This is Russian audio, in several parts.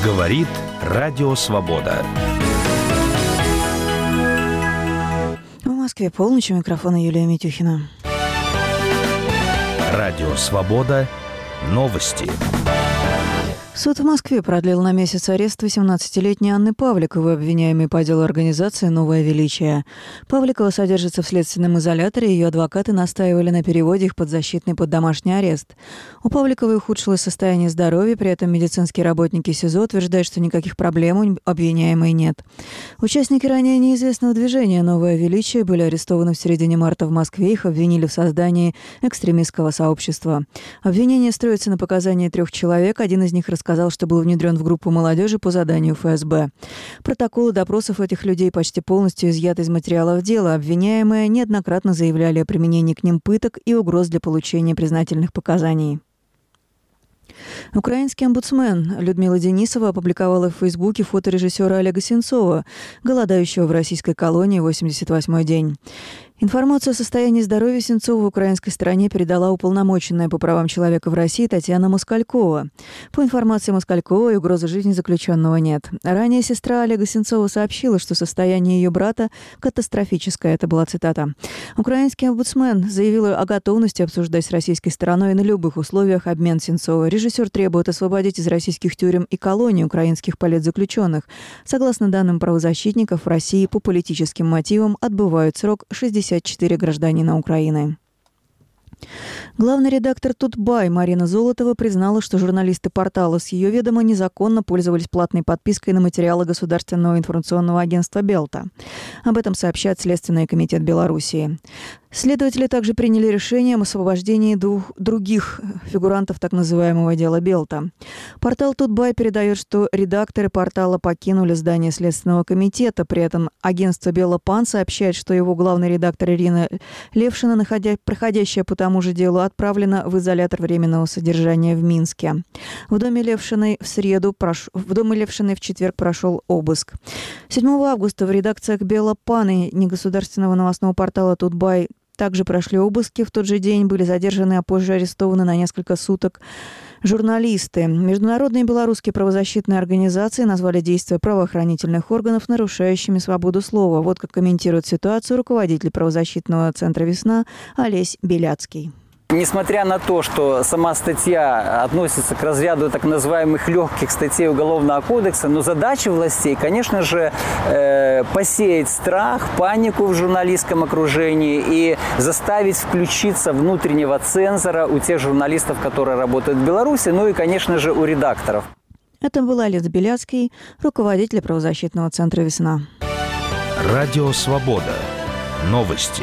Говорит Радио Свобода. В Москве полночь, у микрофона Юлия Митюхина. Радио Свобода. Новости. Суд в Москве продлил на месяц арест 18-летней Анны Павликовой, обвиняемой по делу организации «Новое величие». Павликова содержится в следственном изоляторе, ее адвокаты настаивали на переводе их подзащитный под домашний арест. У Павликовой ухудшилось состояние здоровья, при этом медицинские работники СИЗО утверждают, что никаких проблем у обвиняемой нет. Участники ранее неизвестного движения «Новое величие» были арестованы в середине марта в Москве, их обвинили в создании экстремистского сообщества. Обвинение строится на показании 3 человек, один из них сказал, что был внедрен в группу молодежи по заданию ФСБ. Протоколы допросов этих людей почти полностью изъяты из материалов дела. Обвиняемые неоднократно заявляли о применении к ним пыток и угроз для получения признательных показаний. Украинский омбудсмен Людмила Денисова опубликовала в Фейсбуке фото режиссера Олега Сенцова, голодающего в российской колонии 88-й день. Информацию о состоянии здоровья Сенцова в украинской стороне передала уполномоченная по правам человека в России Татьяна Москалькова. По информации Москальковой, угрозы жизни заключенного нет. Ранее сестра Олега Сенцова сообщила, что состояние ее брата катастрофическое. Это была цитата. Украинский омбудсмен заявил о готовности обсуждать с российской стороной на любых условиях обмен Сенцова. Режиссер требует освободить из российских тюрем и колоний украинских политзаключенных. Согласно данным правозащитников, в России по политическим мотивам отбывают срок 64 гражданина Украины. Главный редактор «Тутбай» Марина Золотова признала, что журналисты портала с ее ведома незаконно пользовались платной подпиской на материалы Государственного информационного агентства «Белта». Об этом сообщает Следственный комитет Белоруссии. Следователи также приняли решение об освобождении 2 других фигурантов так называемого дела «Белта». Портал «Тутбай» передает, что редакторы портала покинули здание Следственного комитета. При этом агентство «Белопан» сообщает, что его главный редактор Ирина Левшина, проходящая по тому же делу, отправлена в изолятор временного содержания в Минске. В доме Левшиной в четверг прошел обыск. 7 августа в редакциях «Белопан» и негосударственного новостного портала «Тутбай» также прошли обыски. В тот же день были задержаны, а позже арестованы на несколько суток журналисты. Международные белорусские правозащитные организации назвали действия правоохранительных органов нарушающими свободу слова. Вот как комментирует ситуацию руководитель правозащитного центра «Весна» Олесь Беляцкий. Несмотря на то, что сама статья относится к разряду так называемых легких статей Уголовного кодекса, но задача властей, конечно же, посеять страх, панику в журналистском окружении и заставить включиться внутреннего цензора у тех журналистов, которые работают в Беларуси, ну и, конечно же, у редакторов. Это был Олесь Беляцкий, руководитель правозащитного центра «Весна». Радио Свобода. Новости.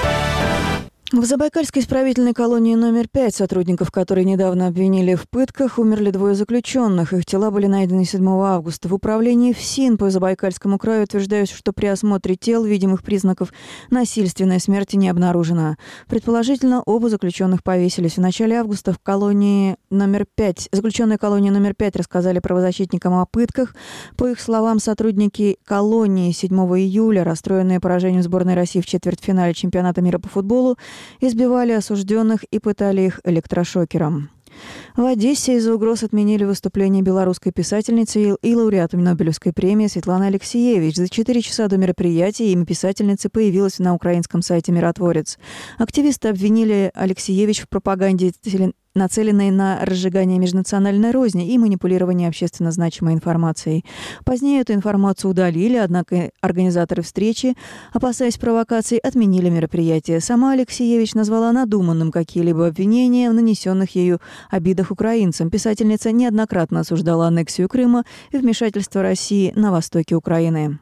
В Забайкальской исправительной колонии номер 5, сотрудников которой недавно обвинили в пытках, умерли 2 заключенных. Их тела были найдены 7 августа. В управлении ФСИН по Забайкальскому краю утверждают, что при осмотре тел видимых признаков насильственной смерти не обнаружено. Предположительно, оба заключенных повесились. В начале августа в колонии номер 5, заключенные колонии номер 5 рассказали правозащитникам о пытках. По их словам, сотрудники колонии 7 июля, расстроенные поражением сборной России в четвертьфинале чемпионата мира по футболу, избивали осужденных и пытали их электрошокером. В Одессе из-за угроз отменили выступление белорусской писательницы и лауреата Нобелевской премии Светланы Алексиевич. За 4 часа до мероприятия имя писательницы появилось на украинском сайте «Миротворец». Активисты обвинили Алексиевич в пропаганде, нацеленной на разжигание межнациональной розни и манипулирование общественно значимой информацией. Позднее эту информацию удалили, однако организаторы встречи, опасаясь провокаций, отменили мероприятие. Сама Алексиевич назвала надуманным какие-либо обвинения в нанесенных ею обидах украинцам. Писательница неоднократно осуждала аннексию Крыма и вмешательство России на востоке Украины.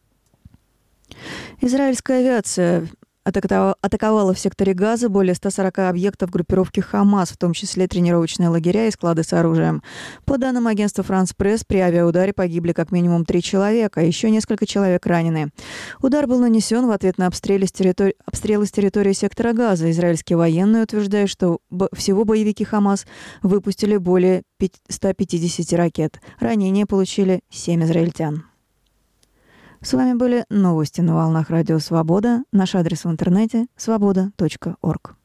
Израильская авиация атаковала в секторе Газа более 140 объектов группировки «Хамас», в том числе тренировочные лагеря и склады с оружием. По данным агентства «Франс Пресс», при авиаударе погибли как минимум 3 человека, а еще несколько человек ранены. Удар был нанесен в ответ на обстрелы с территории сектора Газа. Израильские военные утверждают, что всего боевики «Хамас» выпустили более 150 ракет. Ранения получили 7 израильтян. С вами были новости на волнах Радио Свобода. Наш адрес в интернете – свобода.орг.